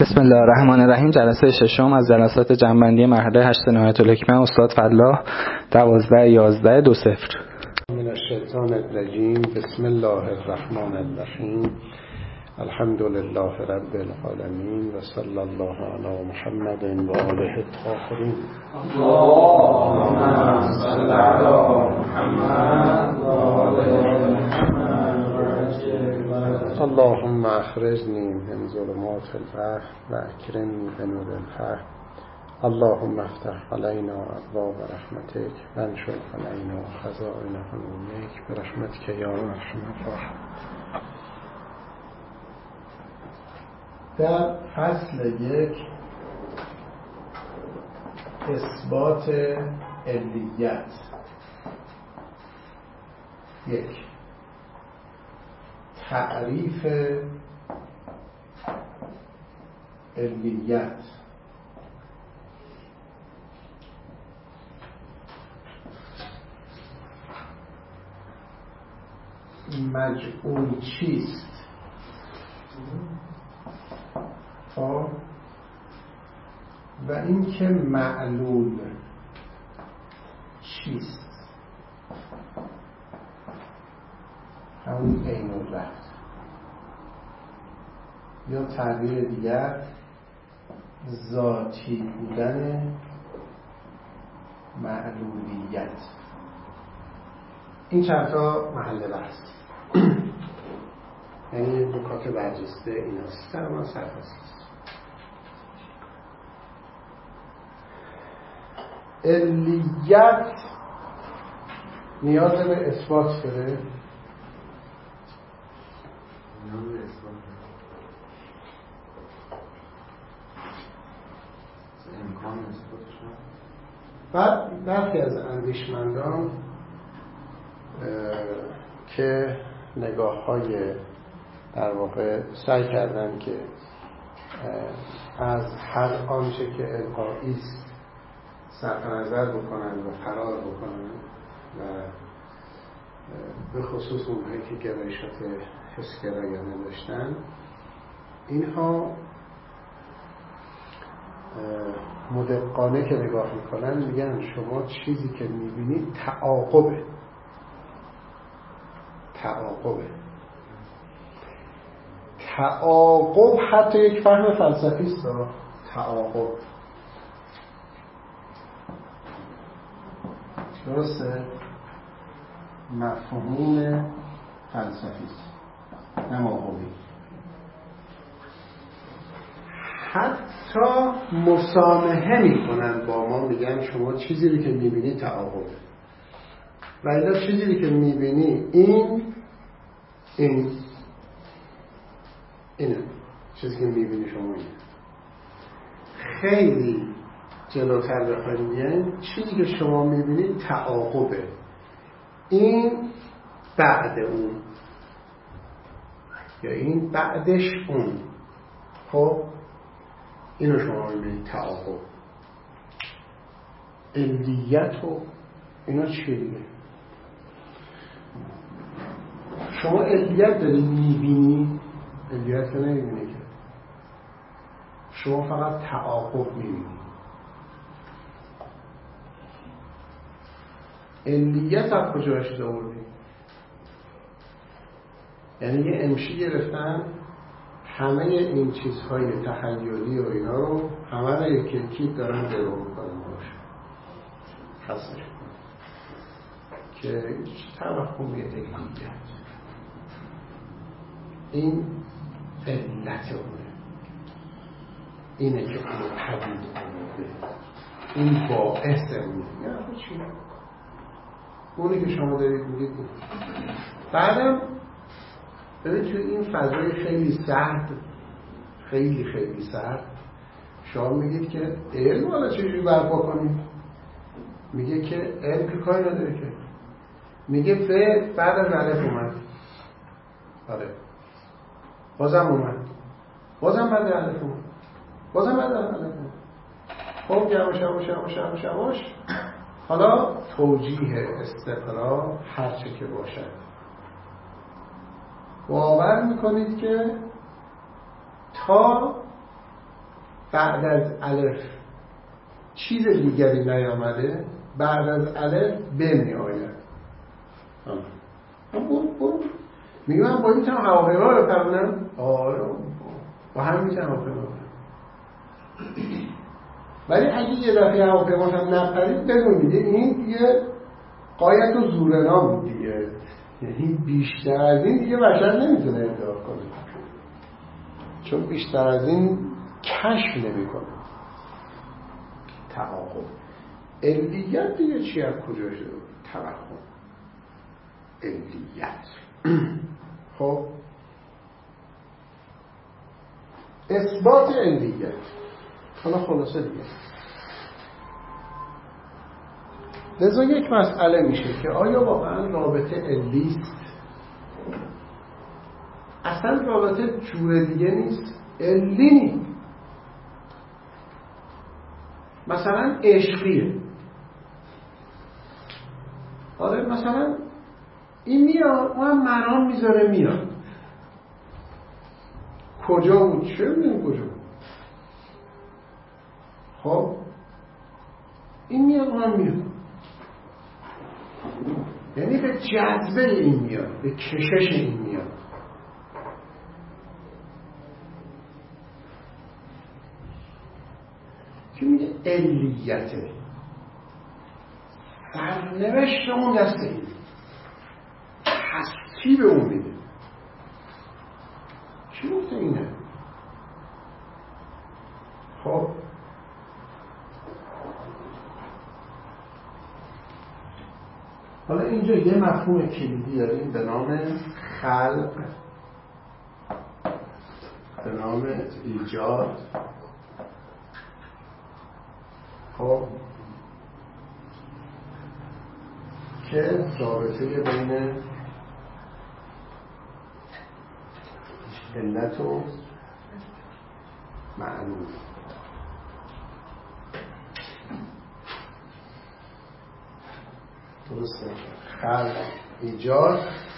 بسم الله الرحمن الرحیم. جلسه ششم از جلسات جنبندی مرحله 8 نهایت الحکمه استاد فلاح 12/11/20. من الشیطان الرجیم. بسم الله الرحمن الرحیم. الحمد لله رب العالمین و صلی الله علی محمد و آله الطاهرین. اللهم صل علی محمد و آل محمد. اللهم اخرجنی من ظلمات الوهم و اکرمنی بنور الفهم. اللهم افتح علینا ابواب رحمتک و انشر علینا خزائن حلمک برحمتک یا ارحم الراحمین. در فصل 1 اثبات علیت. 1 تعریف علیت. مجعول چیست؟ و اینکه معلول چیست؟ همون عین الرفت، یا تعبیر دیگر ذاتی بودن معلولیت. این چند تا محل بحث، یعنی نکات برجسته ایناست. سر من سرفصل. علیت نیاز به اثبات داره. بعد برخی از اندیشمندان که نگاه‌های در واقع سعی کردن که از هر آنچه که القایی است صرف نظر بکنن و فرار بکنن و به خصوص اونهایی که گرایشات حسگرایانه داشتن، اینها مدقانه که نگاه میکنن میگن شما چیزی که میبینید تعاقبه. تعاقب حتی یک فهم فلسفی است. تعاقب درسته؟ مفهوم فلسفی است، نه موهومی. حتی مسامحه میکنن با ما، میگن شما چیزی رو که میبینی تعاقبه، و الا چیزی رو که میبینی اینه چیزی که میبینی شما اینه. خیلی جلوتر بخوایم بیایم، چیزی که شما میبینید تعاقبه، این بعد اون یا این بعدش اون. خب اینو شما میبینید تعاقب. علیت و اینا چیه دیگه؟ شما علیت داری میبینی، علیت که نمیبینی که، شما فقط تعاقب میبینی. علیت از کجا اشده آوردی؟ یعنی یه امشی گرفتن همه این چیزهای تخیلی و اینا رو همه رو یکی دارن درو میکنن باشه خستش کنن که توقعیه علیت. این علت اونه، اینه که اونو پدید آورده، این باعث اونه. یعنی چی؟ اونی که شما دارید میگید. بعدم ببین توی این فضای خیلی سرد، خیلی سرد، شما میگید که علم حالا چجوری برپا کنید؟ میگه که علم که کاری نداره که، میگه فعل بعد از الف اومد. آره بازم اومد، بازم بعد الف اومد، بازم بعد الف اومد. خب یواش حالا توجیه استقرار هرچه که باشد باور میکنید که تا بعد از الف چیز دیگری نیامده، بعد از الف ب می آید. برو میگه من با این میتونم هواپیما رو بپرونم. آره با هم میتونم هواپیما بپرونم. ولی اگه یه دفعه هواپیما هم نپرید بدون دیگه این دیگه غایت و زورنا بود دیگه، یعنی بیشتر از این دیگه بشر نمیتونه ادعا کنه، چون بیشتر از این کشف نمیکنه. توهم علیت دیگه چی از کجا شده؟ توهم علیت. خب اثبات علیت. حالا خلاصه دیگه لذا یک مسئله میشه که آیا واقعا رابطه علیست؟ اصلا رابطه جور دیگه نیست، علی نیست. مثلا عشقیه. آره مثلا این میاد اون مرام میذاره میاد. کجا بود؟ چه میدونم کجا بود؟ خب این میاد اون میاد، یعنی به جذبه این میاد، به کشش این میاد. که میگه علیته، سرنوشت اون دست این هستی به اون میده. چی میگه اینه؟ خب حالا اینجا یه مفهوم کلیدی داریم به نام خلق، به نام ایجاد. خب که رابطه بین علت و معلول. درسته؟ خلق، ایجاد.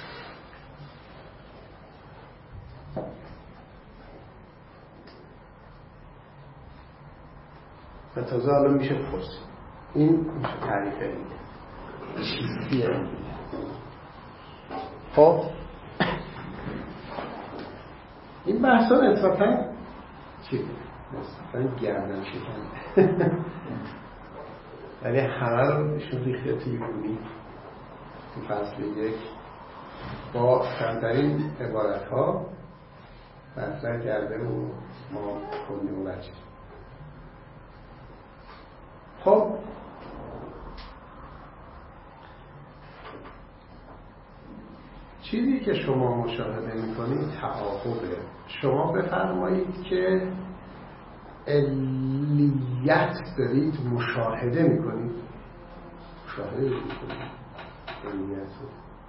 و تازه حالا میشه پرسید این میشه تعریف دیگه چیزیه. خب این بحثا نسبتاً چی؟ نسبتاً گردن شکنه ولی همه رو نشون ریخته توی بونی تو فصل 1 با کمترین عبارت ها مطرح کرده و ما کنیم و بچه. خب چیزی که شما مشاهده میکنید تعاقبه. شما بفرمایید که علیت دارید مشاهده میکنید، مشاهده میکنید علیت رو.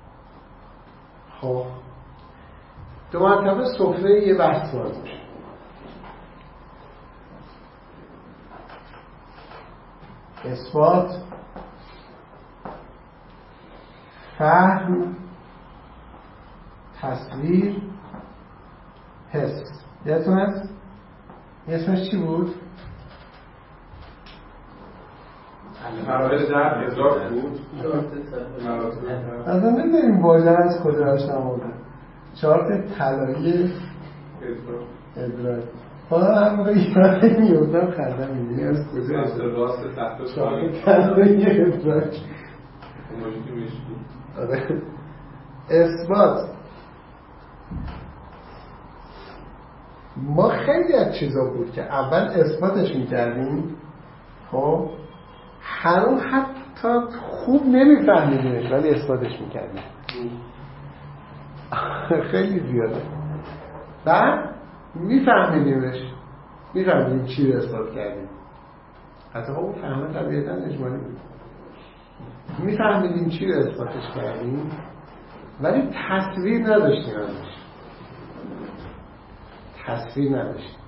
خب دو مرتبه سفره یه بحث باز میشه. اثبات، فهم، تصویر، حس. یادتون هست؟ اسمش چی بود؟ مراحل درک ادراک بود. از اون نداریم واژه از کجا هاش نموده. چارت طلایی ادراک. حالا هم موقع ایرانی میوردم خردم میدونی از کجا از راست تحت چارت طلایی ادراک. آره. اثبات، ما خیلی از چیزا بود که اول اثباتش میکردیم، خب هنوز حتی خوب نمیفهمیدیمش ولی اثباتش میکردیم. خیلی زیاده. بعد میفهمیدیمش، میفهمیدیم چی رو اثبات کردیم. حتی اون فهمه طبیعتا اجمالی بود. میفهمیدیم چی رو اثباتش کردیم ولی تصویر نداشتیم ازش. تصویر نداشتیم.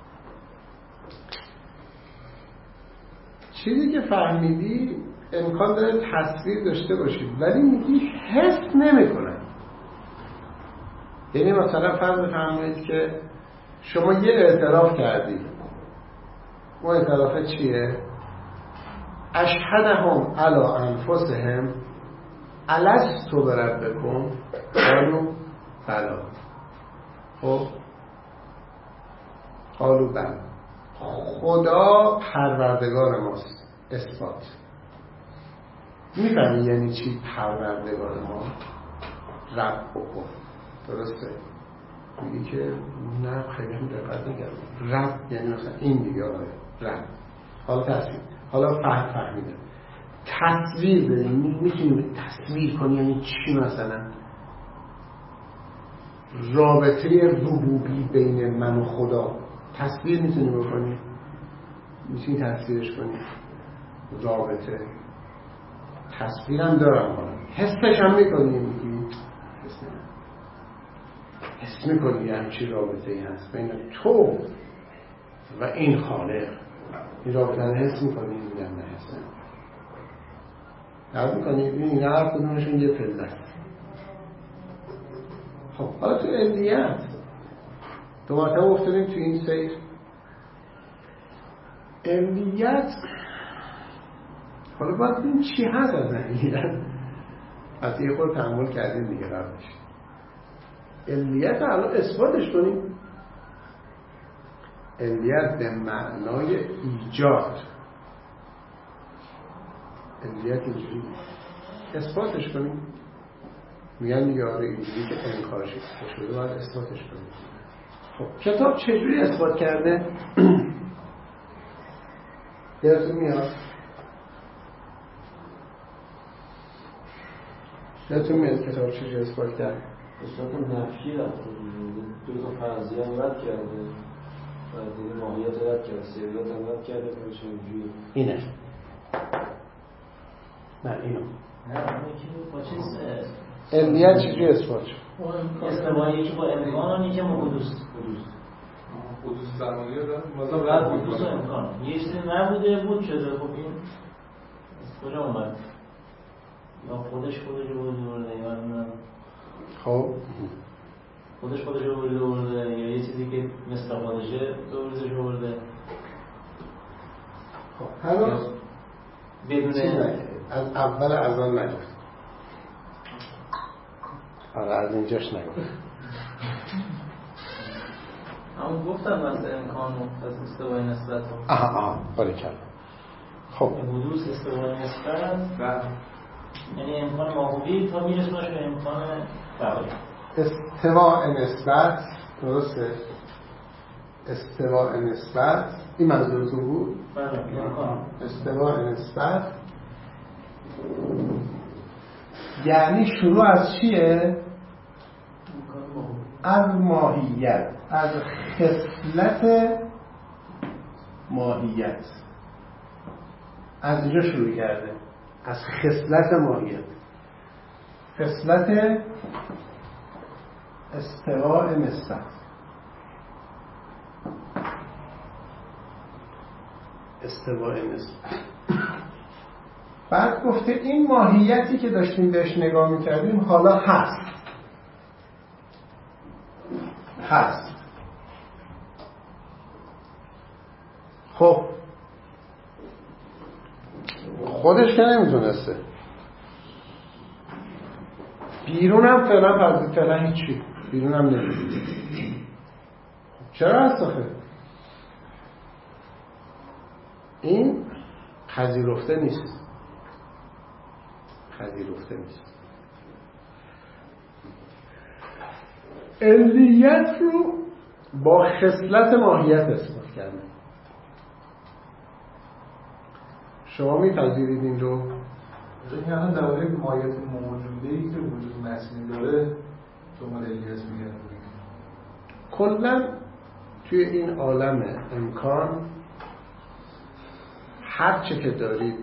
چیزی که فهمیدی امکان داره تصویر داشته باشید ولی میگی حس نمی‌کنه. یعنی مثلا فرض بفرمایید که شما یه اعتراف کردید، اون اعتراف چیه؟ اشهدهم علی انفسهم الست بربکم قالوا بلی. خب قالوا بلی، خدا پروردگار ماست. اثبات. میفهمی یعنی چی پروردگار ما؟ رب بکن. درسته؟ میگی که نه خیلی هم دقت نکردم. رب یعنی مثلا این دیگه آره رب. حالا تصویر، حالا فهمیدم. تصویر بدیم، میتونیم تصویر کنی یعنی چی؟ مثلا رابطه ربوبی بین من و خدا تصویر میتونی بکنی؟ میتونی تصویرش کنی؟ رابطه تصویرم دارم، حسش هم میکنی؟ میگی حس میکنی یه همچی رابطه ای هست بین تو و این خالق. این رابطه رو حس میکنی؟ میگم نه حس نمیکنی. درد میکنی؟ این هر کدومشون یه پله است. خب حالا تو علیت دو مرتبه افتادیم تو این سیر. علیت حالا باید ببین چی هست از علیت. از یه خود تحمل کردیم دیگه قبلش. علیت رو الان اثباتش کنیم. علیت به معنای ایجاد. علیت اینجوری اثباتش کنیم. میگن یاره اینجوری که انکارش شده باید اثباتش کنیم. خب کتاب چجوری اثبات کرده؟ یادتون میاد؟ یادتون میاد کتاب چجوری اثبات کرده؟ اثبات نفی رفته دو تا فرضیه هم رد کرده و دیگه ماهیت رد کرده، سریعت هم رد کرده که چجوری اینه. نه اینو با چیز علیت چجوری اثبات شد؟ استوایی که با امکان یکی حدوث زمانی داره رد حدوث و امکان یه چیزی نبوده بود شده. خب این از کجا اومد؟ یا خودش رو برده یا نه خب خودش رو برده یا یه چیزی که مثل خودشه دوردش رو برده. خب هنوز بدون از اول از آن نگفت. آره از اینجاش نگفت. همون گفتم مثل امکان و از استوای نسبت آها باری کردم. خب حدوث استوای نسبت یعنی امکان ماهوی تا میرسونش به امکان بقایی. استواء نسبت درسته؟ استواء نسبت این منظورتون بود؟ استواء نسبت یعنی شروع از چیه؟ از ماهیت، از خصلت ماهیت. از اینجا شروع کرده، از خصلت ماهیت. خصلت استواء نسبت. استواء نسبت. بعد گفته این ماهیتی که داشتیم بهش نگاه میکردیم حالا هست. خب خودش که نمیتونسته، بیرون هم فعلا هیچی، بیرون هم نمیتونسته. چرا هست آخه؟ این پذیرفته نیست. علیت رو با خصلت ماهیت اثبات کرده. شما میپذیرید این رو؟ این الان درباره ماهیت موجوده‌ای که وجود متنی داره شما علیت میگن. کلاً توی این عالم امکان هر چه که دارید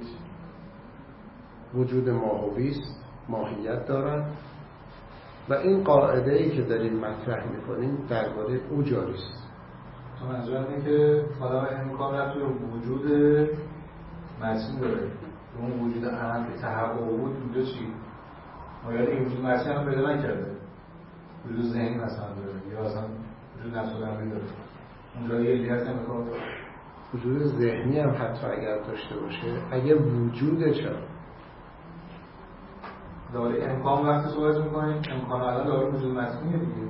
وجود ماهوی است، ماهیت دارن و این قاعده‌ای که داریم مطرح می‌کنیم درباره او جاری است. منظورم اینه که حالا امکان رفت وجود متن داره، اون وجود اهم که تحقق بود اونجا چی؟ ما یاد این وجود متن هم پیدا نکرده، وجود ذهنی مثلا داره یا اصلا وجود نفس الامری داره، اونجا یه علیت نمیخواد. وجود ذهنی هم حتی اگر داشته باشه، اگه وجوده چرا؟ داره امکان وقتی صحبت میکنیم امکان الان داره وجود مصنوعیه دیگه.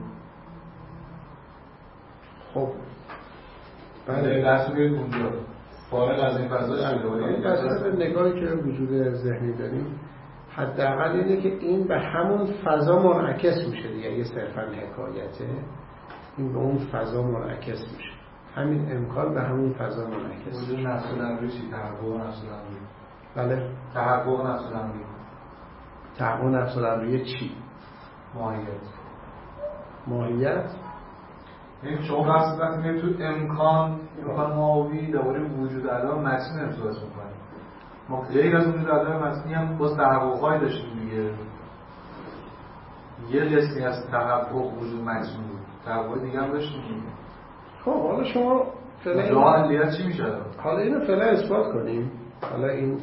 خب بله بحث میاد اونجا فارغ از این فضا شده بسته به نگاهی که وجود ذهنی داریم حداقل اینه که این به همون فضا منعکس میشه دیگه. اگه صرفا حکایته این به اون فضا منعکس میشه، همین امکان به همون فضا منعکس میشه. وجود نفس الامری چی؟ تحقق نفس الامری. بله تحقق نفس الامری. تحقق نفس الامری چی؟ ماهیت. این شما بحث وقتی تو امکان معاوی درباره وجود عدم متن ارتباط می‌کنیم. ما غیر از وجود عدم متنی هم باز تحقق‌هایی داشتیم دیگه. یه قسمی از تحقق وجود متن بود. تحقق دیگه هم داشتیم. خب حالا شما فعلا علیت چی میشه؟ حالا اینو فعلا اثبات کنیم. حالا این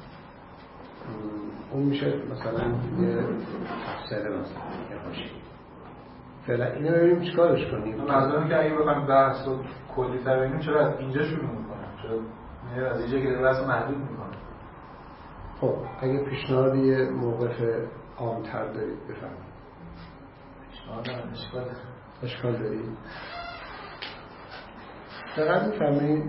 اون میشه مثلا یه تفسیر مثلا یه باشی. فعلا اینو ببینیم چیکارش کنیم. منظورم که اگه بخوایم بحث رو کلی‌تر ببینیم چرا از اینجا شروع می‌کنیم؟ چرا از اینجا که بحث محدود می‌کنیم؟ خب اگه پیشنهادی یه موقف عام‌تر دارید بفرمایید. اشکال دارید؟ فقط می‌فهمید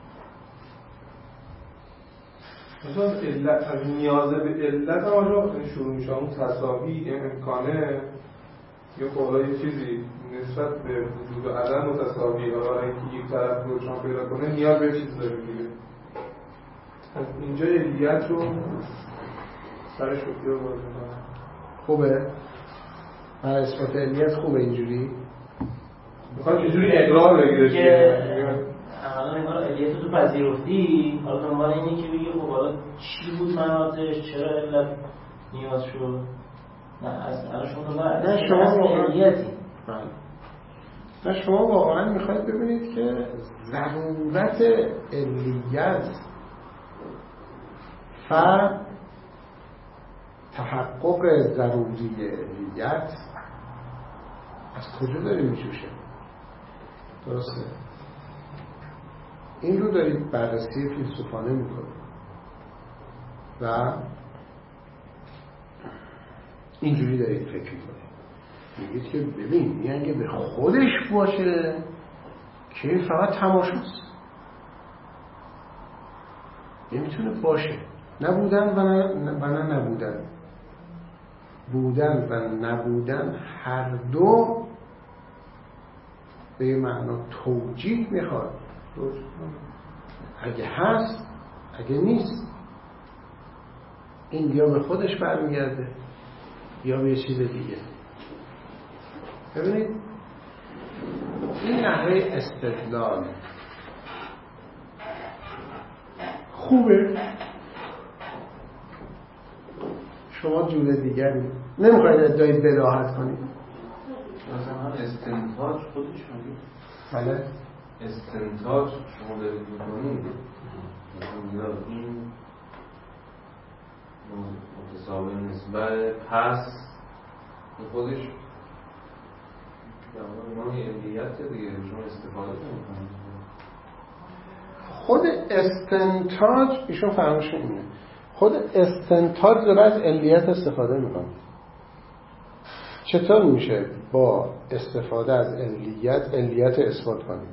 مثلا علت از نیاز به علت هم آجا شروع میشه اون تساوی امکانه یا قولای چیزی نسبت به وجود و عدم متساوی حالا اینکه یک طرف روشن پیدا کنه نیاز به چیز داره دیگه. از اینجا علیت رو سرش رو بیا باید کنم. خوبه؟ من اثبات علیت خوبه اینجوری؟ بخواد اینجوری اقرار بگیرش که اولا انگار علیت تو پذیرفتی، حالا دنبال اینه که بگی خب حالا چی بود مناطش، چرا علت نیاز شد. نه اصلا شما شما واقعا میخواید ببینید که ضرورت علیت فرد تحقق ضروری علیت از کجا داری میجوشه؟ درسته؟ این رو دارید بررسی فیلسوفانه میکنید و اینجوری دارید فکر میکنید، میگید که ببین این اگه به خودش باشه که این فقط تماشاست، نمیتونه باشه. نبودن و نه نبودن، بودن و نبودن هر دو به معنا توجیه میخواد. اگه هست اگه نیست، این یا به خودش برمیگرده یا به یه چیز دیگه. ببینید این نحوه استدلال خوبه، شما جور دیگری نمیخواید ادعای بداهت کنید. مثلا استنتاج خودش میگه. بله استنتاج شما دارید میکنید مثلا این متساوی نسبت پس خودش نوعی علیت دیگه شما استفاده میکنید. خود استنتاج ایشون فرموش اینه، خود استنتاج داره از علیت استفاده میکنه. چطور میشه با استفاده از علیت اثبات کنیم؟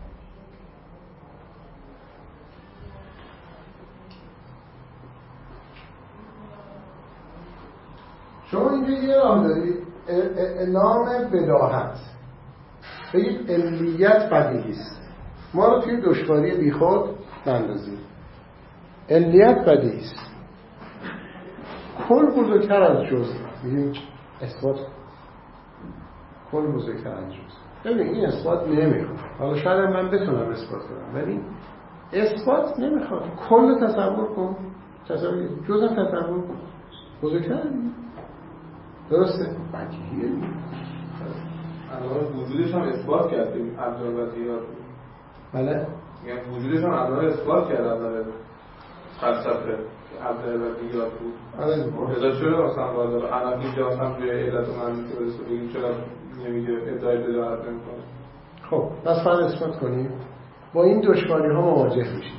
شما اینجا یه راه دارید، اعلام بداهت، بگید علیت بدیهی است، ما رو توی دشواری بیخود نندازید. علیت بدیهی است، کل بزرگتر از جزء، میگیم اثبات کل بزرگتر از جزء. ببین این اثبات نمیخواد، حالا شاید من بتونم اثبات کنم ولی اثبات نمیخواد. کل تصور کن، تصور جزء تصور کن، بزرگتر درسته؟ بدیهیه. الان وجودش هم اثبات کردیم عبدالبدیات. بله؟ یعنی وجودش هم الان اثبات کرد از فلسفه عبدالبدیات بود. آره. چرا مثلا باید الان اینجا هم توی علت و معلوم شده بگیم چرا نمیگه ادعای بداهت نمیکنه؟ خب پس فرض اثبات کنیم با این دشواری ها مواجه میشید.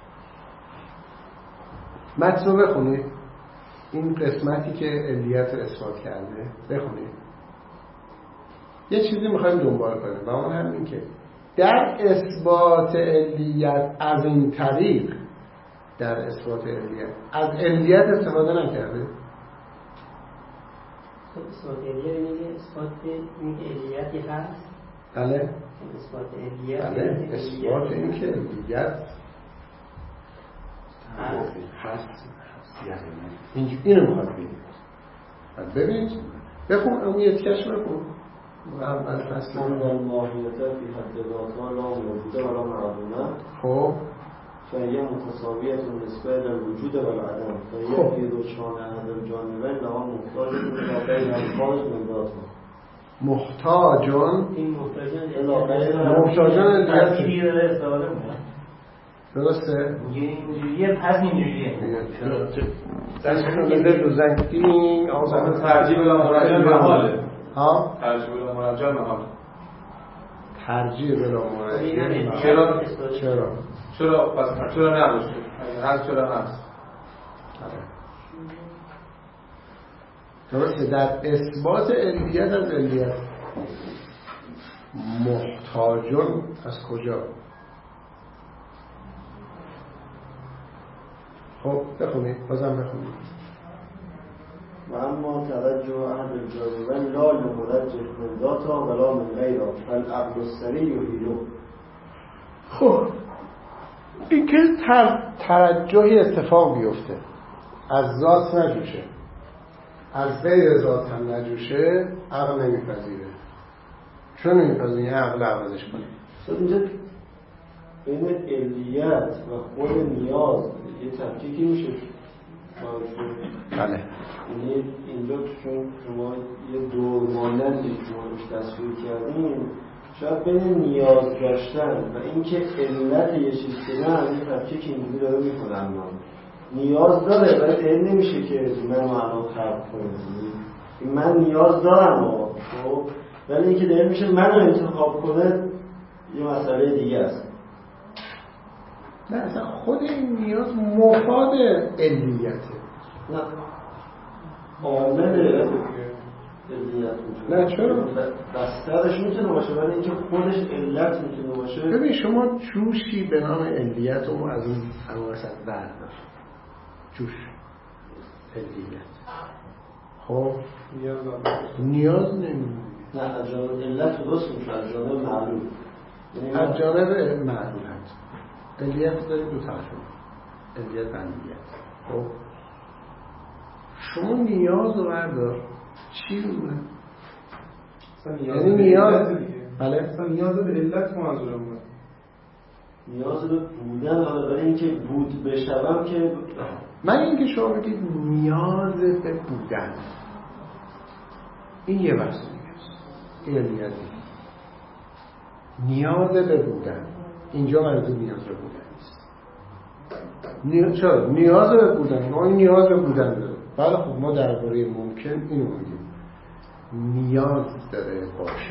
متن رو بخونید، این قسمتی که علیت رو اثبات کرده بخونید. یه چیزی میخوایم دنبال کنیم و اون همین که در اثبات علیت از این طریق، در اثبات علیت از علیت استفاده نکرده. اثبات علیت میگه اثبات این علیتی هست. بله اثبات علیت، بله اثبات این که علیت هست. اینو میخواد بگیم. ببینید بخون اون یتیش بخون اول فصل الماهیت فی حد ذاتها لا موجوده ولا معلومه. خب فهي متساویه نسبه للوجود والعدم فهي فی رجحان احد الجانبین لا محتاج الى غیر الخارج من ذاتها. محتاجون این محتاجان ترکیبی داره استفاده میکنه. درسته؟ اینجوریه پس اینجوریه. بده دو زنگ دینگ ترجیح بلا مرجع محاله. ها؟ ترجیح بلا مرجع محاله. ترجیح بلا مرجع. چرا پس چرا نباشه؟ هست چرا هست؟ درسته. در اثبات علیت از علیت محتاجون از کجا؟ خب بخونید بازم بخونید. و اما توجه احد الجانبین لا لمرجح من ذاتها ولا من غیرها فالعقل السری یحیله. خب این که ترجحی اتفاق بیفته از ذات نجوشه از غیر ذات هم نجوشه عقل نمیپذیره. چون نمیپذیره عقل عوضش کنه. اینجا بین علیت و خود نیاز یه تفکیکی میشه. بله یعنی اینجا چون شما یه دور مانندی شما روش تصویر کردین، شاید بین نیاز داشتن و اینکه علت یه چیز کنن یه تفکیک اینجوری داره میکنن. نیاز داره ولی دلیل نمیشه که من معنا خلق کنم. من نیاز دارم خب ولی اینکه دلیل میشه منو انتخاب کنه یه مسئله دیگه است. نه اصلا خود این نیاز مفاد علیته. نه عامل علیت میتونه. نه چرا؟ بسترش میتونه باشه ولی اینکه خودش علت میتونه باشه. ببین شما جوشی به نام علیت رو از اون وسط برداشت. جوش علیت خب نیاز نمیدونی. نه از جانب علت درست میشه از جانب معلوم. از جانب معلوم هست. علیت داریم دو طرفه. علیت و علیت. خب شما نیاز رو بردار چی بونه؟ یعنی نیاز بله اصلا نیاز به علت منظورمونه. نیاز به بودن حالا برای اینکه بود بشوم که من اینکه شما بگید نیاز به بودن این یه بحث دیگه است. این علیتی نیاز به بودن اینجا منظور نیاز به بودن نیست. چرا؟ نیاز به بودن ما این نیاز به بودن داره. بله خب ما درباره ممکن اینو میگیم نیاز داره باشه.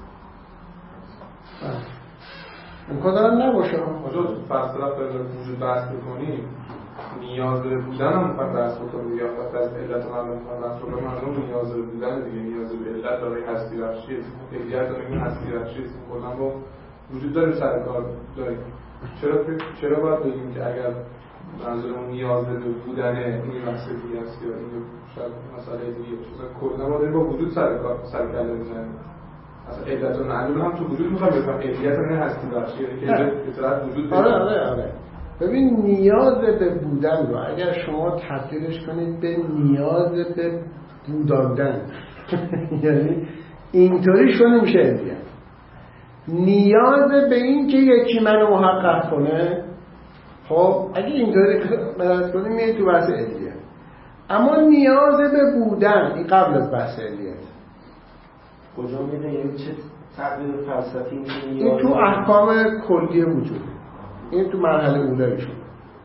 امکان داره نباشه. آجا تو فلسفه داره وجود بحث بکنیم نیاز به بودن هم میخوایم بحث بکنیم یا فقط از علت هم میخوایم بحث بکنیم. مردم نیاز به بودن دیگه نیاز به علت داره هستی بخشی است. علیت داره این هستی بخشی است. کلا با وجود داره سر کار داریم. چرا باید بگیم که اگر منظورمون نیاز به بودن این مسئله دیگه است یا این شاید مسئله دیگه باشه کلا ما داریم با وجود سر کله میزنیم. اصلا علت و معلول هم تو وجود میخوام بفهم علیت هم هستی بخشی که به طرف وجود آره ببین نیاز به بودن رو اگر شما تبدیلش کنید به نیاز به بوداندن یعنی اینطوری شده میشه علیت. نیاز به این که یکی منو محقق کنه خب اگه اینطوری برات کنیم میاد تو بحث علیت. اما نیاز به بودن این قبل از بحث علیت کجا میده؟ یعنی چه تعبیر فلسفی میشه؟ این تو احکام کلی وجوده. این تو مرحله اولایی شده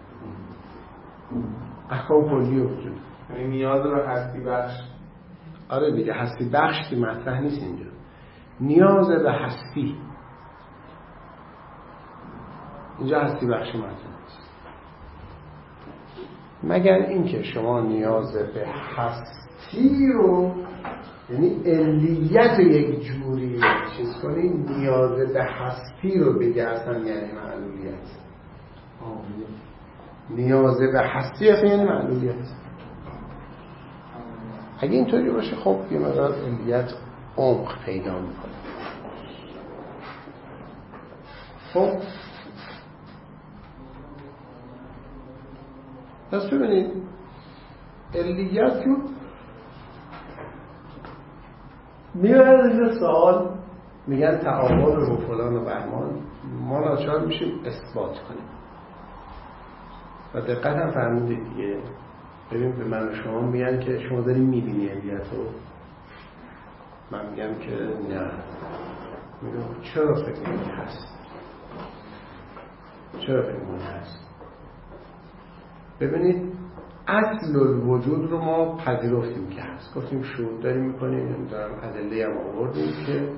احکام کلی وجود. یعنی نیاز به هستی بخش. آره دیگه هستی بخش که مطرح نیست اینجا. نیاز به هستی اینجا هستی بخشی مطلب است. مگر اینکه شما نیاز به هستی رو، یعنی علیت یک جوری چیز کنی، نیاز به هستی رو بگه اصلا یعنی معلولیت. نیاز به هستی اصلا یعنی معلولیت. اگه اینطوری باشه خب یه مقدار علیت عمق پیدا میکنه. خب پس ببینید علیت رو میبرد یه سوال، میگن تعامل رو فلان و بهمان، ما ناچار میشیم اثبات کنیم و دقت هم فرمودید دیگه. ببین به من و شما میگن که شما داری میبینی علیت رو، من میگم که نه. میگم چرا فکر میکنی هست؟ چرا فکر میکنی هست؟ ببینید اصل الوجود رو ما پذیرفتیم که هست، گفتیم شهود داریم میکنیم، دارم ادله هم آوردیم که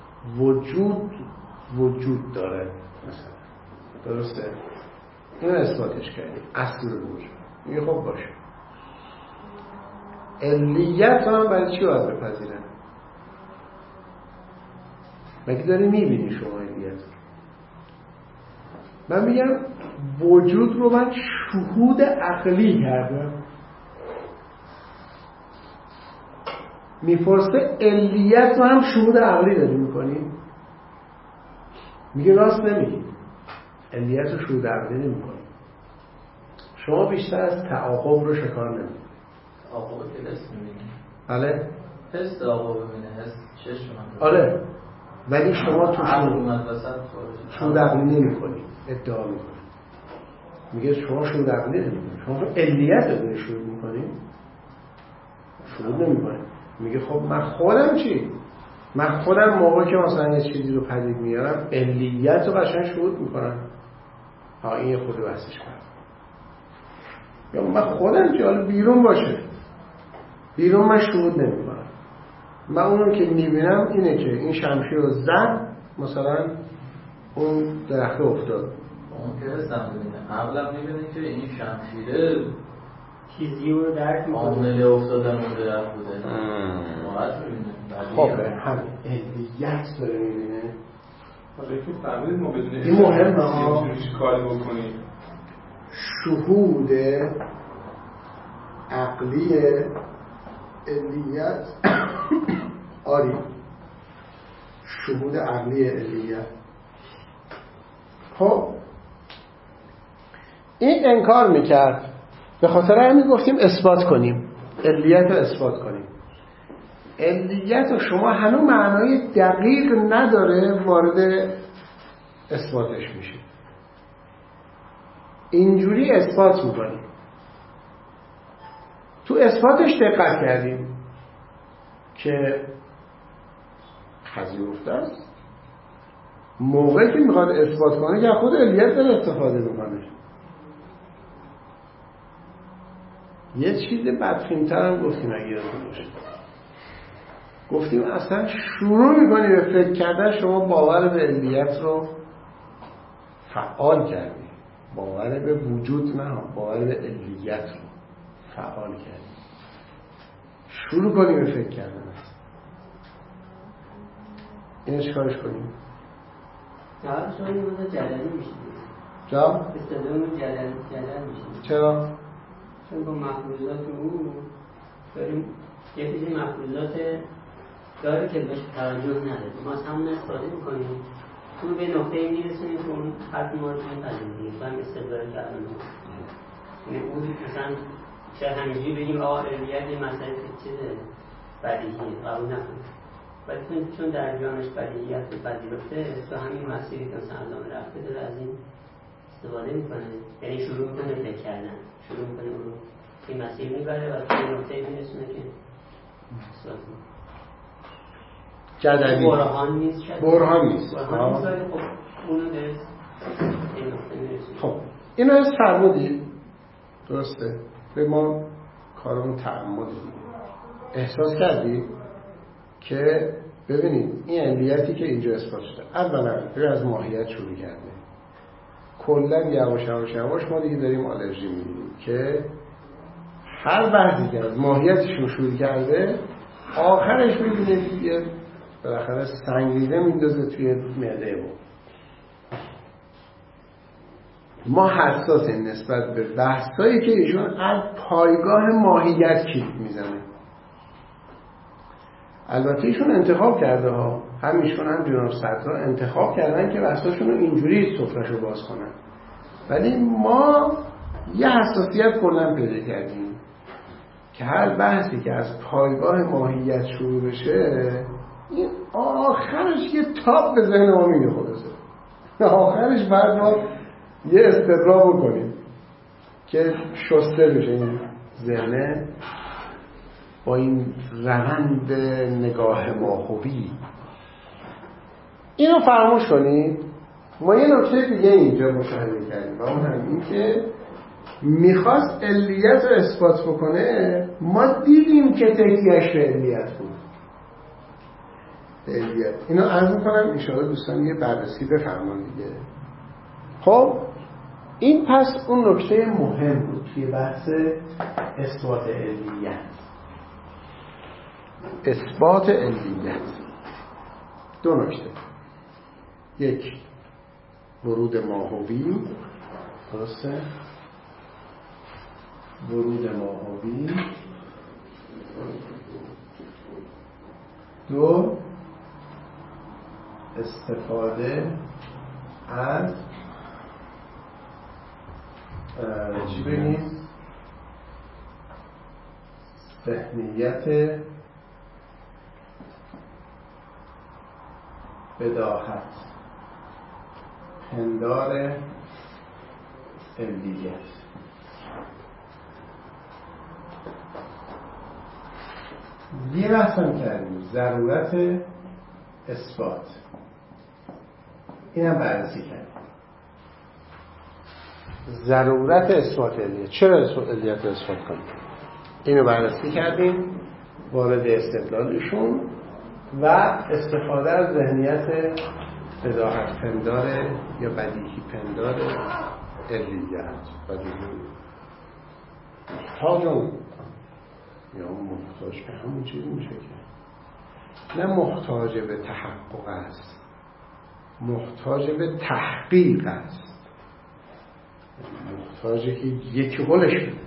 وجود داره مثلا، درسته؟ این اثباتش کردیم اصل الوجود. میگه خب باشه، علیت رو هم برای چی باید بپذیرن؟ مگه داری میبینی شما علیت رو؟ من میگم وجود رو من شهود عقلی کردم. میپرسه علیت رو هم شهود عقلی داری میکنی؟ میگه راست نمیگی، علیت رو شهود عقلی نمیکنی. شما بیشتر از تعاقب رو شکار نمیکنی. تعاقب که حس میبینی؟ بله؟ حس تعاقب میبینه، حس چشم من. آره، ولی شما تو شهود عقلی نمیکنی، ادعا میکنی. میگه شما شهود عقلی نمیکنی، شما علیت رو داری شهود میکنی؟ شهود نمیکنی. میگه خب من خودم چی؟ من خودم موقعی که مثلا یه چیزی رو پدید میارم علیت رو قشنگ شهود میکنم. این خود بحثش کنم. یا من خودم چی؟ حالا بیرون باشه، بیرون من شهود نمیکنم. من اونو که میبینم اینه که این شمشیر رو زد، مثلا اون درخت افتاد. اون که هستم ببینه عقلم میبینه که این شمشیره چیزی رو درک میکنه، عامل افتادن اون درخت بوده. راحت میبینه. خب هم علیت داره میبینه. حالا که فهمیدید ما بدون این مهمه ها، کاری بکنیم. شهود عقلی علیت آری، شهود عقلی علیت. خب این انکار میکرد، به خاطر همین گفتیم اثبات کنیم، علیت رو اثبات کنیم. علیت رو شما هنوز معنای دقیق نداره، وارد اثباتش میشه. اینجوری اثبات میکنیم. تو اثباتش دقت کردیم که پذیرفته است. موقعی که میخواد اثبات کنه که خود علیت داره استفاده میکنه. یه چیز بدفیمتر هم گفتیم اگه یادتون باشه، گفتیم اصلا شروع میکنی به فکر کردن شما باور به علیت رو فعال کردی، باور به وجود نه، باور به علیت رو فعال کردی. شروع کنی به فکر کردن اینو چیکارش کنیم؟ جواب شما یه مدت جللی میشید. جا؟ استدامون جلل میشید. چرا؟ چون با مفروضات او داریم یه چیزی مفروضات داره که بهش توجه نداره، ما از همون استفاده میکنیم، اون به نقطه میرسونیم که اون حرف ما رو میپذیریم و هم استدلال کردن. یعنی اون مثلا شاید همینجوری بگیم آقا علیت یه مسئله چیزه بدیهیه قبول نکنیم، ولی چون در جانش بدیهیت پذیرفته تو همین مسیری که مثلا ادامه رفته داره از این استفاده میکنه. یعنی شروع میکنه فکر کردن، شروع میکنه اون رو این مسیر میبره و توی نقطه میرسونه که اثبات میکنه. جدلی برهان نیست، برهان نیست. خب اونو داره این نقطه میرسونه. خب اینو از فرمودید درسته؟ به ما کارمون تعمد احساس کردید که ببینید این علیتی که اینجا اثبات شده اولا از ماهیت شروع کرده، کلا یواش ما دیگه داریم آلرژی می‌بینیم که هر بحثی که از ماهیتشون شروع کرده آخرش می‌بینیم دیگه بالاخره سنگریزه میندازه توی معده ما حساسیم نسبت به بحثایی که ایشون از پایگاه ماهیت کلید میزنه. البته ایشون انتخاب کرده ها، هم ایشون هم جناب صدرا انتخاب کردن که بحثاشون رو اینجوری سفره‌شو باز کنن، ولی ما یه حساسیت کلا پیدا کردیم که هر بحثی که از پایگاه ماهیت شروع بشه این آخرش یه تاب به ذهن ما میگه خلاصه آخرش بعد ما یه استقرار بکنیم که شسته بشه این ذهنه با این روند نگاه ماهوی. اینو فراموش کنید. ما یه نکته دیگه اینجا مشاهده کردیم و اون هم این که میخواست علیت رو اثبات بکنه. ما دیدیم که تکیهش به علیت بود. علیت اینو عرض میکنم انشاءالله دوستان یه بررسی بفرمان دیگه. خب این پس اون نکته مهم بود توی بحث اثبات علیت. اثبات علیت دو نکته، یک ورود ماهوی، درسته؟ ورود ماهوی. دو استفاده از چی بگیم؟ ذهنیت بداهت پندار علیت. یه بحثم کردیم ضرورت اثبات، اینم بررسی کردیم. ضرورت اثبات علیت، چرا علیت رو اثبات کنیم اینو بررسی کردیم، وارد استدلالشون و استفاده از ذهنیت بداهت پندار یا بدیهی پندار علیت. محتاج یا محتاج به همون چیزی میشه که نه محتاج به تحقق است، محتاج به تحقیق است، محتاج که یکی قولش بده.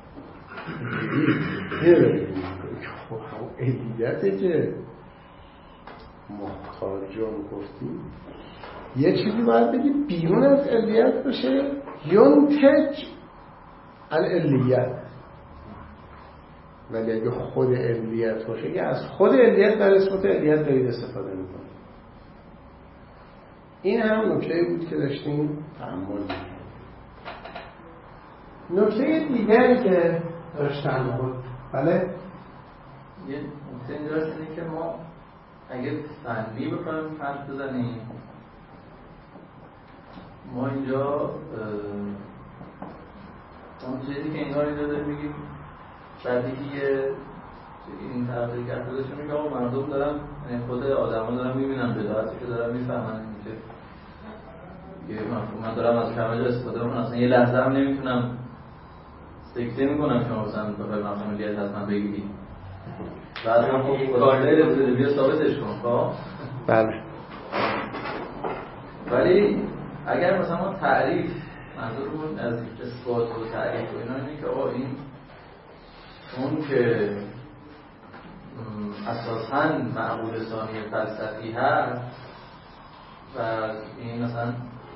همون علیته که محتاجون گفتیم یه چیزی باید بگی بیرون از علیت باشه، ینتج العلیت. ولی اگه خود علیت باشه که از خود علیت در اثبات علیت دارید استفاده میکنید. این هم نکته بود که داشتیم تأمل میکنیم. نکته دیگری که داشتن بود بله یه نکته اینجاست اینه که ما اگه فنی بخوایم حرف بزنیم، ما اینجا اون چیزی که انگار اینجا داریم میگیم بدیهیه، این تحقیق کردنش میگه آقا مردم دارن، خود آدما دارن میبینن بداهتی که دارن میفهمن اینکه یه مفهوم من دارم از کمال استفاده کنم، اصلا یه لحظه هم نمیتونم سکته میکنم شما مثلا بخوای مفهوم علیت از من بگیری بعد هم خب کارده رسیده بیا ثابتش کن. خب بله، ولی اگر مثلا ما تعریف منظورمون از اثبات و تعریف و اینا اینه که آقا این اون که اساساً معقول ثانی فلسفی هست و این مثلا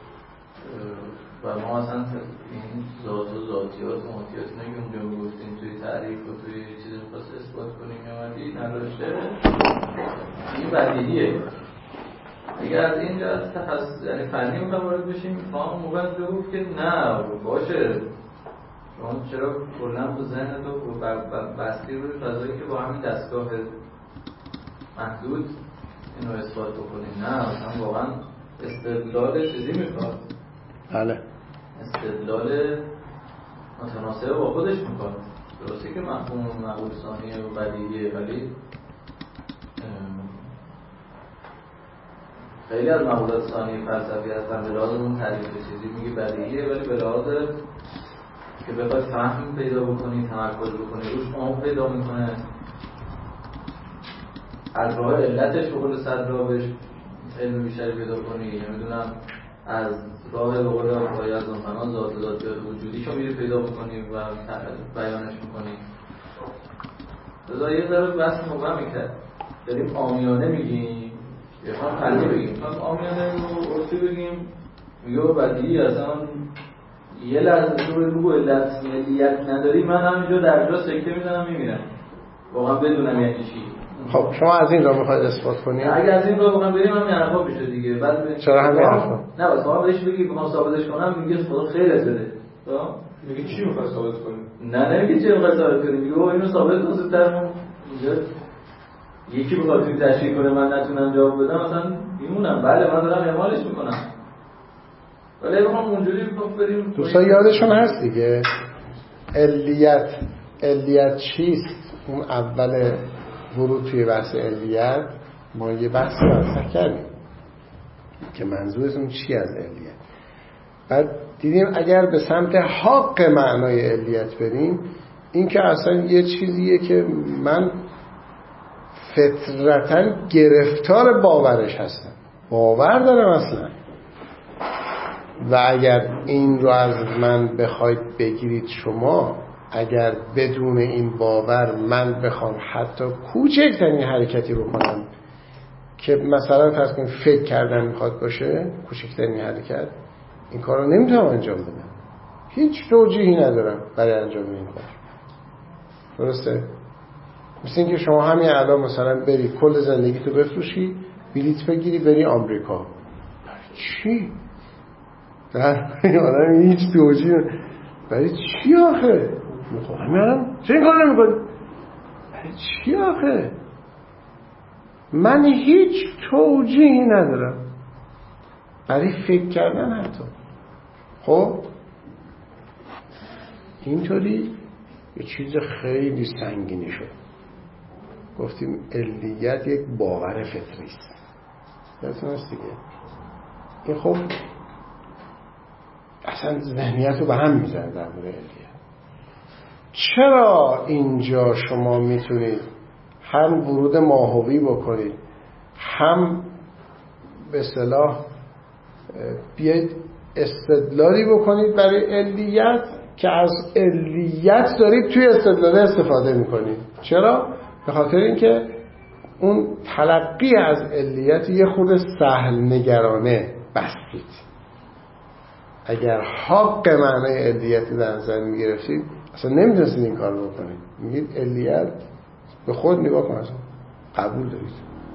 و ما مثلا این ذات و ذاتیات و ماتیات اینا که اونجا گفتیم توی تعریف و توی چیزی خواست اثبات کنیم یا مدی نداشته، این بدیهیه. اگر از این جهت تخصص یعنی فنی میخوام وارد بشیم، ما اون موقع بگفت که نه باشه شما چرا کلا تو ذهن تو بستی روی فضایی که با همین دستگاه محدود اینو اثبات بکنیم. نه مثلا واقعا استدلال چیزی میخواد. بله، استدلال متناسب با خودش میخواد. درسته که مفهوم معقول ثانیه و بدیهیه، ولی خیلی از مقولات ثانی فلسفی هستن به لحاظ اون تعریف چیزی میگه بدیهیه، ولی به لحاظ که بخوای فهم پیدا بکنی، تمرکز بکنی روش، عمق پیدا میکنه. از راه علتش به قول صدرا علم بیشتری پیدا کنی، نمیدونم از راه به قول آقای اعظم‌فنا ذاتیات وجودیشو میری پیدا بکنی و بیانش میکنی. لذا یه ذره بحث مبهمی کرد، داریم عامیانه میگیم یا هم فنی بگیم. عامیانه رو عرفی بگیم میگه بدیهی اصلا یه لحظه تو بگو علت نداری، من همینجا در جا سکته میزنم میمیرم واقعا بدونم یعنی چی. خب شما از این راه میخواید اثبات کنید؟ اگه از این راه بخوام بریم همین حرفا بشه دیگه. بعد چرا همین حرفا؟ نه بس ما بهش بگی میخوام ثابتش کنم، میگه خدا خیرت بده. میگه چی میخوای ثابت کنی؟ نه نمیگه چی میخوای ثابت کنی، میگه اینو ثابت کن زودتر. یکی بخواد این تشریح کنه من نتونم جواب بدم مثلا میمونم. بله من دارم اعمالش میکنم، ولی بخوام اونجوری بریم. دوستان یادشون هست دیگه علیت چیست؟ اون اول ورود توی بحث علیت ما یه بحثی مطرح کردیم که منظورتون چی از علیت. بعد دیدیم اگر به سمت حق معنای علیت بریم، این که اصلا یه چیزیه که من فطرتاً گرفتار باورش هستم، باور دارم اصلا. و اگر این رو از من بخواید بگیرید شما، اگر بدون این باور من بخوام حتی کوچکترین حرکتی بکنم که مثلا فرض کنید فکر کردن میخواد باشه، کوچکترین حرکت، این کار رو نمیتونم انجام بدم، هیچ توجیهی ندارم برای انجام این کار. درسته؟ مثل این که شما همین الان مثلا بری کل زندگی تو بفروشی، بلیط بگیری بری آمریکا. چی؟ در آدم هیچ توجیه برای چی آخه؟ همین الان چه این کار نمیکنی؟ برای چی آخه؟ من هیچ توجیهی ندارم برای فکر کردن حتی. خب اینطوری یه چیز خیلی سنگینی شد. گفتیم علیت یک باور فطری است. یادتون هست دیگه. این خب اصلا ذهنیت رو به هم میزنه در مورد علیت. چرا اینجا شما میتونید هم ورود ماهوی بکنید، هم به اصطلاح بیاید استدلالی بکنید برای علیت که از علیت دارید توی استدلال استفاده میکنید؟ چرا؟ به خاطر اینکه اون تلقی از علیت یه خود سهل نگرانه بستید. اگر حق معنای علیت در نظر میگرفتید اصلا نمیتونستید این کار رو بکنید. میگید علیت، به خود نگاه کن، اصلا قبول دارید.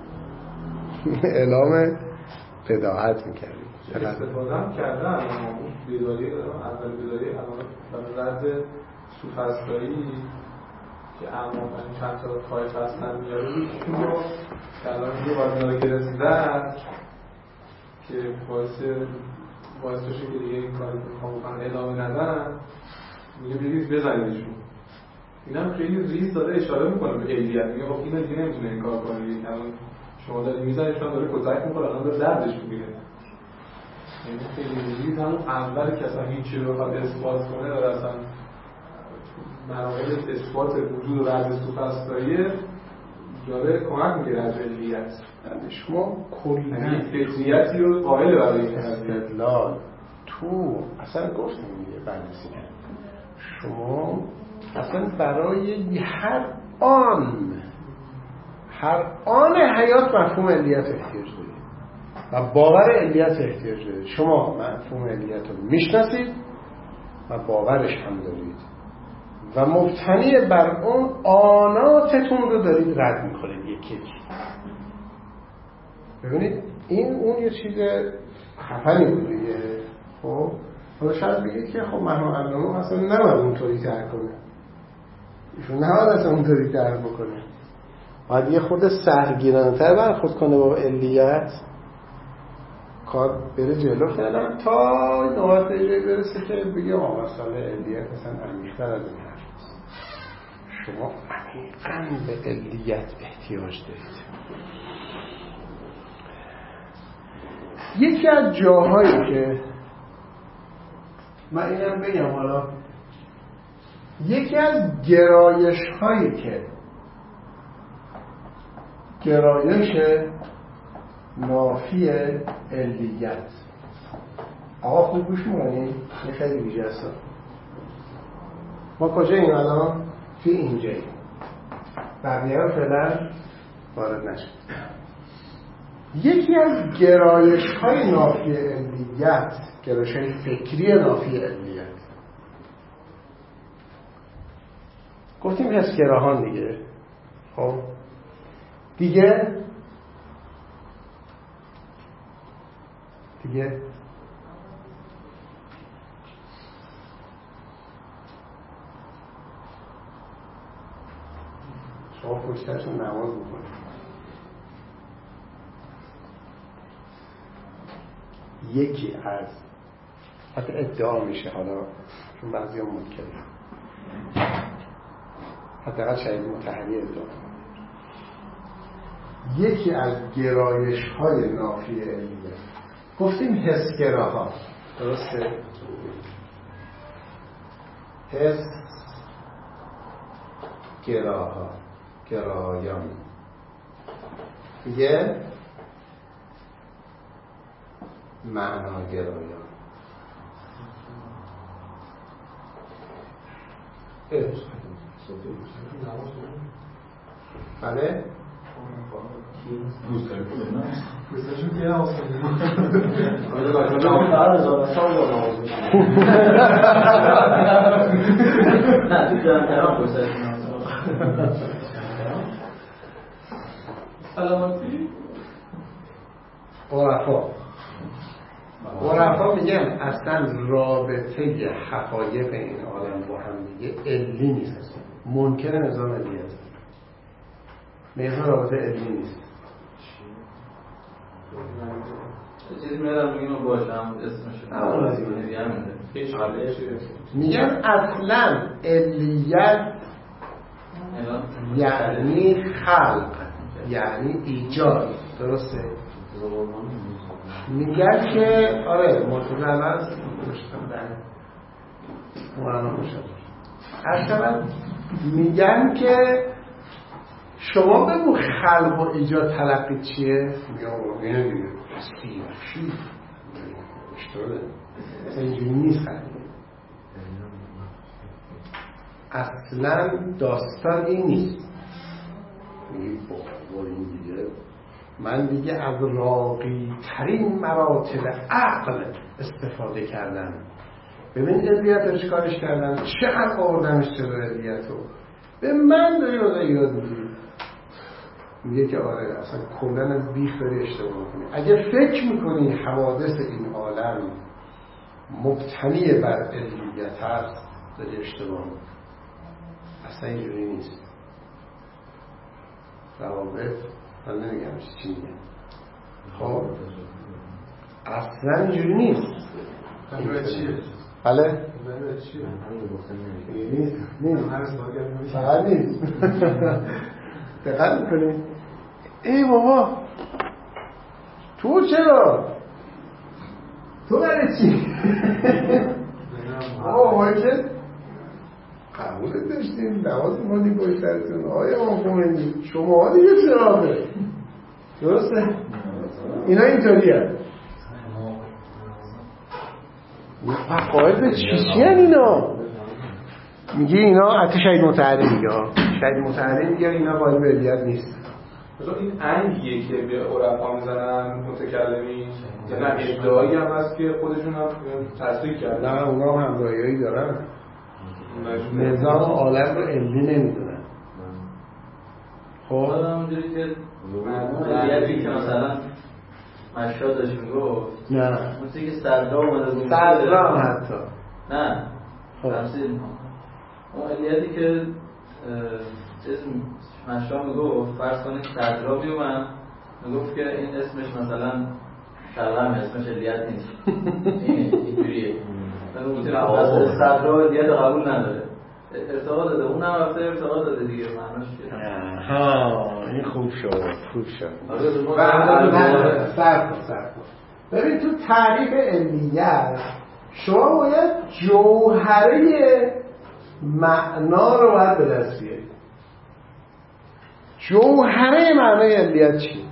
اعلام فداحت میکردید. استفاده هم کردن اما بیداری اول بیداری برای رد سوفسطایی که اما چند تا طایفه هستن میاره روشون رو که الان یه بار اینا رو که رسیدن که باعث بشه که دیگه این کاری که ادامه ندن، میگه بریز بزنیدشون. این هم خیلی ریز داره اشاره میکنه به علیت، میگه خب اینا دیگه نمیتونه این کار کنه، الان شما داری میزنیشون داره کتک میکنه، الان داره دردش میگیره. یعنی خیلی ریز همون اول که اصلا هیچی رو بخواد اثبات کنه داره اصلا مراحل اثبات وجود و رد سوفسطایی داره کمک میگیره از علیت. شما کلی فطریتی رو قائل برای استدلال تو اصلا گفتیم دیگه بررسی کرد. شما اصلا برای هر آن حیات مفهوم علیت احتیاج دارید و باور علیت احتیاج دارید. شما مفهوم علیت رو میشناسید و باورش هم دارید و مبتنی بر اون آناتتون رو دارید رد میکنید یکی یکی. ببینید این اون یه چیز خفنی بود دیگه. خب حالا شاید بگید که خب مرحوم علامه اصلا نباید اونطوری تر کنه، ایشون نباید اصلا اونطوری تر بکنه، باید یه خود سهلگیرانه‌تر برخورد کنه با علیت، کار بره جلو فعلا تا نوبت جایی برسه که بگه آقا مسئله علیت اصلا عمیق‌تر از این حرف است. شما عمیقاً به علیت احتیاج دارید. یکی از جاهایی که من اینم بگم حالا، یکی از گرایش هایی که گرایش نافی علیت، آقا خوب گوش می‌کنید؟ این خیلی ویژه است. ما کجاییم الان؟ توی اینجاییم. بقیه رو فعلا وارد نشد. یکی از گرایش های نافی علیت، گرایش های فکری نافی علیت، گفتیم حسگراهان دیگه. خب دیگه شما پشترشون نماز بکنید. یکی از حتی ادعا میشه، حالا چون بعضی هم منکرن، حداقل شاید متحری ادعا، یکی از گرایش های نافی علیت، گفتیم حسگراها، درسته؟ گراها، گرایان دیگه، معنا گرایان. بله؟ دوستشون که آسانی سلامتی عرفا میگن اصلا رابطه حقایق این عالم با هم دیگه علی نیست، منکر نظام علی است. میگن رابطه علی نیست. چیزی میادم بگیم رو باشم اسمش میگن اصلا علیت یعنی خلق، یعنی ایجاد، درسته؟ میگن که آره مرتضی عمل اصلا میگن که شما بگو خلق و ایجاد تلقی چیه؟ میگن اینه دیگه سیاسی اشتراده اصلا اینجوری نیست. اصلا داستان این نیست. میگی بابا این دیگه من دیگه از راقی ترین مراتب عقل استفاده کردم. ببین علیت رو چیکارش کردن، چقدر آوردنش جلو علیت رو به من داری رو یاد میگیری. میگه که آره اصلا کلن از بیخ داری اشتباه میکنی. اگه فکر میکنی حوادث این عالم مبتنی بر علیت هست داری اشتباه میکنی. اصلا اینجوری نیست. روابط من نمیگم چی میگم. خب اصلا اینجوری نیست. بله؟ نیست. فقط نیست. دقت میکنید؟ ای بابا تو چرا؟ تو برای چی؟ ما که قبولت داشتیم نماز می‌خوندیم پشت سرتون آیا ما خمینی شما دیگه چراغه درسته؟ اینا اینطوریه عقاید چیزی هن اینا؟ میگه اینا حتی شهید متحری میگه شهید متحری میگه اینا قائل به علیت نیست. این انگیه که به عرفا میزنن متکلمین یا نه ادعایی هم هست که خودشون هم تصدیق کردن؟ نه اونا هم همراهیایی دارن. نظام عالم رو علی نمیدونن. خب همونجوری که علیتی که مثلا مشهد داشت میگفت نه موسیقی که صدرا اومده بود صدرا هم حتی نه تمثیل اون علیتی که اسم مشهد میگفت فرض کنید صدرا میومن میگفت که این اسمش مثلا شلغم اسمش علیت نیست اینجوریه صدرا علیت قبول نداره ارتقا داده اون هم وقتا ارتقا داده دیگه معناش ها این خوب شد خوب شد. صرف ببین تو تعریف علیت شما باید جوهره معنا رو باید به دست بیارید. جوهره معنای علیت چیه؟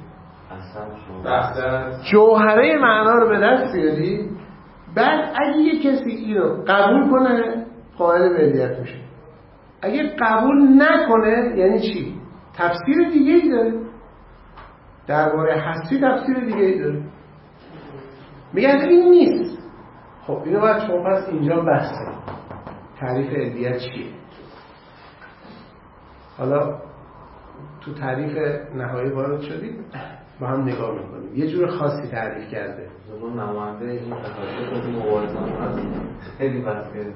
جوهره معنا رو به دست بیارید، بعد اگه یه کسی اینو قبول کنه قائل به علیت میشه، اگه قبول نکنه یعنی چی؟ تفسیر دیگه ای داره، درباره هستی تفسیر دیگه ای داره، میگن این نیست. خب اینو باید شما پس اینجا بحثه تعریف علیت چیه. حالا تو تعریف نهایی وارد شدید با هم نگاه میکنیم، یه جور خاصی تعریف کرده. اون نماینده این تخصص تو مبارزه هست، خیلی بحث کردیم.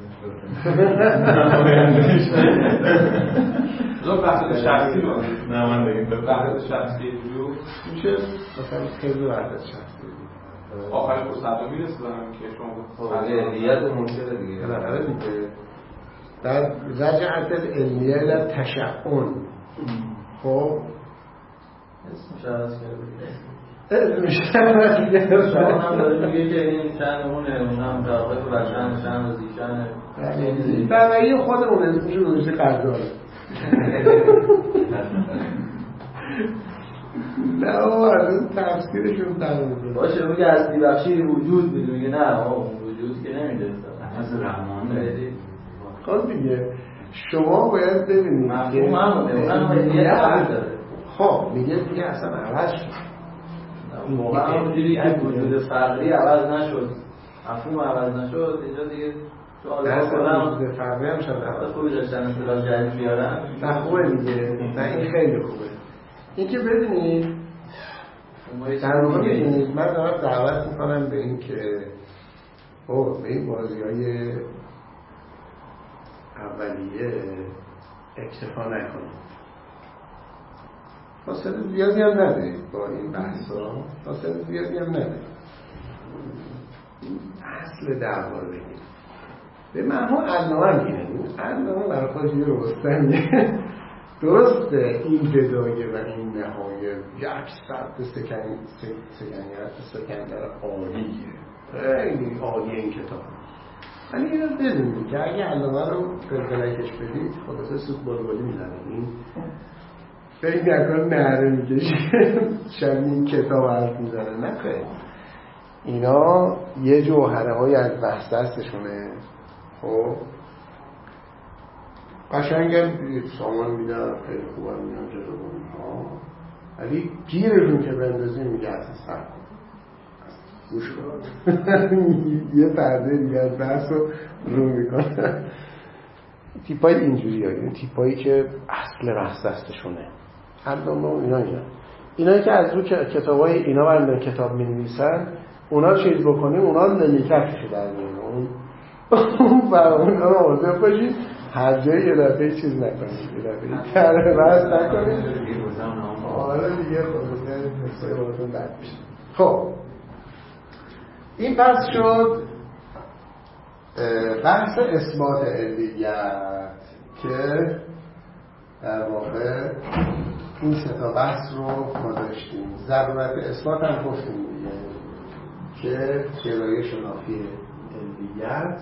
لو بحث شخصی رو نماینده بحث شخصی رو میشه مثلا خیلی وحدت شخصی آخر فرصت میرسونم که شما علیت و مشکل دیگه بالاخره دیگه در رجعت العلمیه الى تشعن. خب اسمش عوض کرده شما هم داره میگه که این چند اونه، اونم راقب و چند وزیشنه برای خودمون اسمش روزی قداره. نه اون تفسیرشون تغییر باشه میگه اصلی بخشی وجود میگه نه اون وجود که نمیده از رحمانه. خب دیگه شما باید ببینید مفهوم همونه، اونم علیت عوض داره. خب میگه دیگه اصلا عوض شد، موقع همونجوری که وجود فقری عوض نشد، مفهوم عوض نشد، اینجا دیگه وجود فقری هم شد وقت خوبی داشتن اصطلاح جدید بیارن. نه خوبه دیگه، نه این خیلی خوبه. این که ببینید در واقع ببینید من دارم دعوت میکنم به این که به این بازی های اولیه اکتفا نکنید، فاصله زیادی هم ندارید با این بحثا، فاصله زیادی هم ندارید، اصل دعوا رو بگید. به معنی علامه هم بینید، علامه برای خودش یه رستمیه. درسته این بدایه و این نهایه یک سبت سکندر عالیه، خیلی عالی این کتاب. ولی این رو بدونید که اگه علامه رو قلقلکش بدید خلاصه سوت بلبلی میزنه، این فکر نکن نهره میکشه شبیه این کتاب حرف میزنه. نکنه اینا یه جوهره های از بحث دستشونه. خب قشنگم سامان میدم، خیلی خوبم میدم جلوگونی ها، ولی گیرشون که بندازیم میگه اصلا سر کن گوش کن یه پرده دیگه از بحث رو میکنه. تیپای اینجوری ها، این تیپایی که اصل بحث دستشونه علامه و اینایی که از رو کتابای اینا برندن کتاب می نویسن، اونا چیز بکنیم اونا نمیکفشه در میان اون فرامون رو آزه باشید هر جایی یه دفعه چیز نکنید، یه دفعه تره بحث نکنید. آره دیگه خودتون نسای باتون بد میشه. خب این پس شد بحث اثبات علیت که در واقع این سه تا بحث رو ما داشتیم. ضرورت اثبات هم گفتیم دیگه که گرایش نافی علیت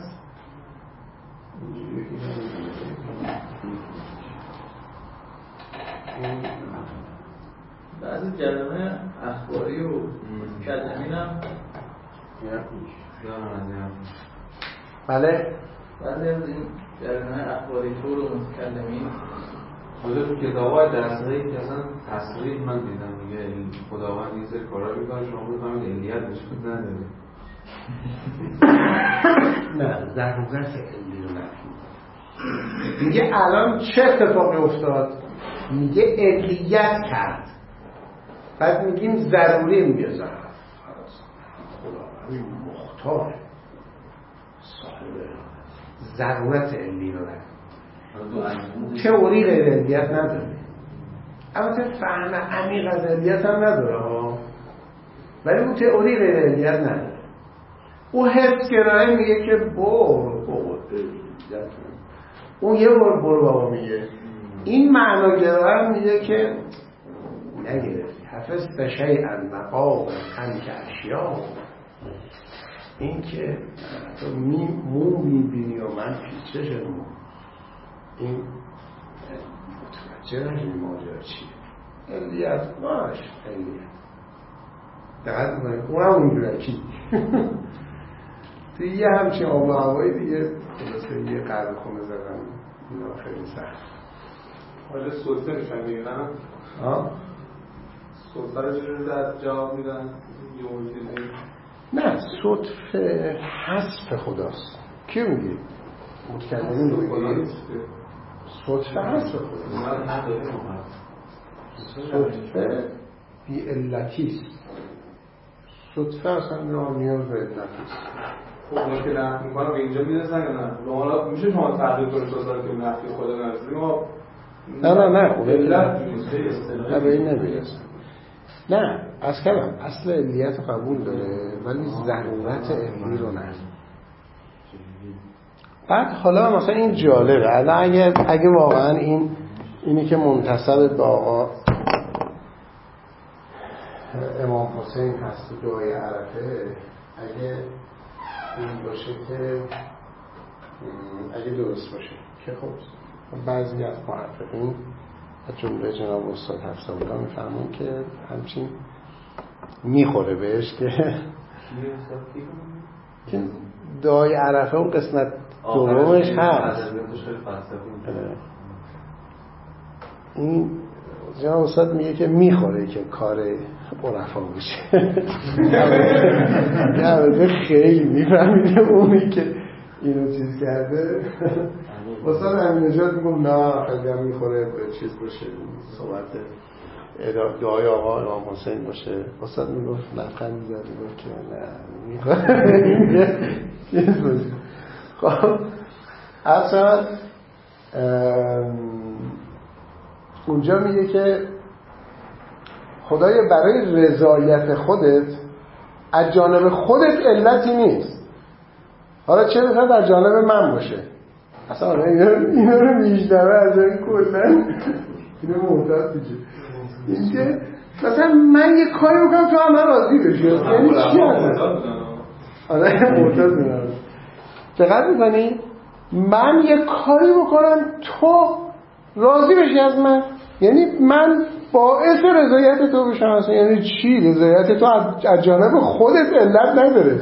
بعضی کلمه اخباری و کلمین هم بله بعضی از این کلمه اخباری طور و متکلمین خدا تو کتاب‌های درسایی که اصلا تصریح من دیدم میگه خداوند این سری کارا میکنه شما بفهمید علیت وجود نداره. نه ضرورت علی رو نفی میگه الان چه اتفاقی افتاد؟ میگه علیت کرد، بعد میگیم ضروری، میگه خداوند مختار صاحب ضرورت علی رو نفی. تئوری غیر علیت نداره، البته فهم عمیق از علیت هم نداره ها، ولی اون تئوری غیر علیت نداره. او حس گرایی میگه که برو اون یه برو بابا میگه. این معنا گرایی میگه که نگرفتی حفظ به شیئا مقام هم که اشیا این که تو مو میبینی و من پیچش مو، این متوجه نشی ماجرا چیه. علیت باش علیت دقیق میکنه اونم اونجورکی توی یه همچین آب و هوایی دیگه خلاصه یه قرار خونه زدن اینا خیلی سخت. حالا سلطه میشن میگنن سلطه رو چجوری جواب میدن یه اون چیزی؟ نه صدفه حسب خداست. کی میگی؟ متکلمین میگی؟ صدفه حسب خداست. صدفه بی علتیست. صدفه اصلا نیاز به علتیست. خب اونا که نفت میکنم به اینجا میرسن یا نه؟ حالا میشه شما تحقیق کنید توسط که نفتی خدا نرسید ما نه علت نه به این نمیرسن. نه از کلم اصل علیت رو قبول داره ولی ضرورت علی رو نه. بعد حالا مثلا این جالبه الان اگه واقعا اینی که منتسب به آقا امام حسین هست و دعای عرفه اگه این باشه که اگه درست باشه که خب بعضی از محققین از جمله جناب استاد حفصه‌الله میفهمون که همچین میخوره بهش که دعای عرفه اون قسمت دومش هست. این جناب استاد میگه که میخوره که کار عرفا بشه. نه خیلی میفهمیده اونی که اینو چیز کرده. استاد امین‌نژاد میگم نه خیلی هم میخوره به چیز باشه صحبت دعای آقا امام حسین باشه. استاد میگفت لبخند میزد میگفت که نه میخوره چیز باشه. خب اصلا اونجا میگه که خدای برای رضایت خودت از جانب خودت علتی نیست، حالا چه بسید در جانب من باشه. اصلا اینا رو میشنوه از این کلن اینو محتاط میشه این که مثلا من یه کاری بکنم تو هم راضی بشی یعنی چی هست؟ آره محتاط میدونم دقیق میکنی؟ من یه کاری بکنم تو راضی بشی از من، یعنی من باعث رضایت تو بشم. اصلا یعنی چی؟ رضایت تو از جانب خودت علت نداره.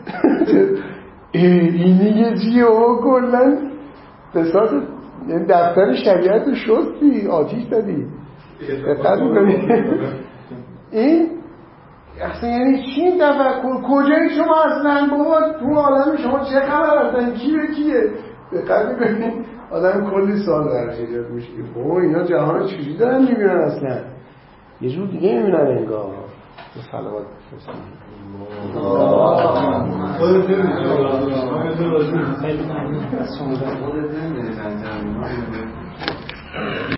اینی یه چیه و کلن بساط یعنی دفتر شریعت رو شدی آتیش دادی. دقیق میکنی؟ این اصلا یعنی چی این تفکر؟ کجایی شما اصلا بابا تو عالم شما چه خبر اصلا کی به کیه؟ دقیق میکنی؟ آدم کلی سال درش ایجاد میشه که بابا اینا جهان رو چجوری دارن میبینن اصلا یه جور دیگه میبینن انگار. صلوات بفرستید.